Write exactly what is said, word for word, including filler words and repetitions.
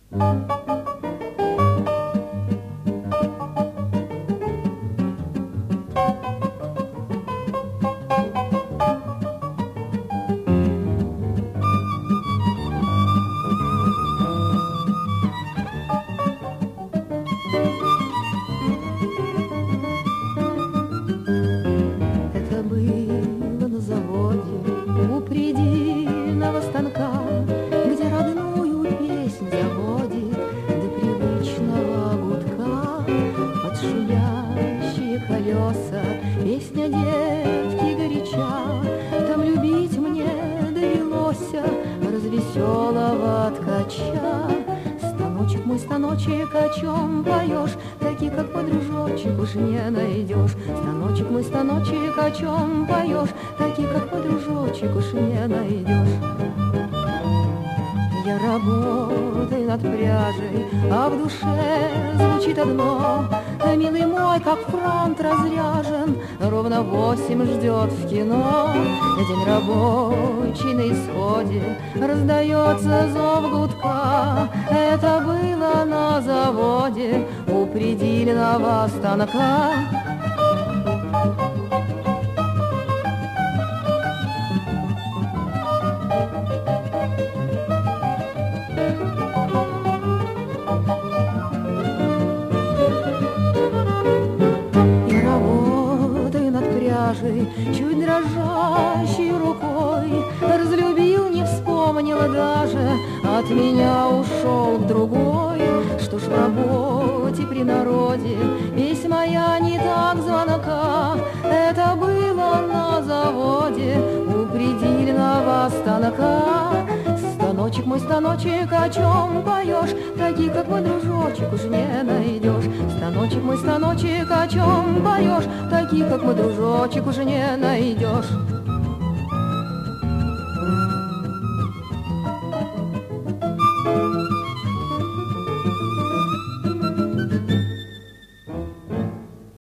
Песня девки горяча, там любить мне довелося развеселого ткача. Станочек мой, станочек, о чем поешь? Таких, как мой дружочек, уж не найдешь. Станочек мой, станочек, о чем поешь? Таких, как мой дружочек, уж не найдешь. Я работаю над пряжей, а в душе звучит одно: милый мой, как фронт разряжен, ровно восемь ждет в кино. День рабочий на исходе, раздается зов гудка. Это было на заводе у предельного станка. Чуть дрожащей рукой разлюбил, не вспомнила даже, от меня ушел к другой. Что ж в работе при народе песнь моя не так звонка. Это было на заводе у предельного станка. Станочек мой, станочек, о чем поешь? Таких, как мой дружочек, уж не найдешь. Станочек мой, станочек, о чем поешь? Таких, как мой дружочек, уже не найдешь.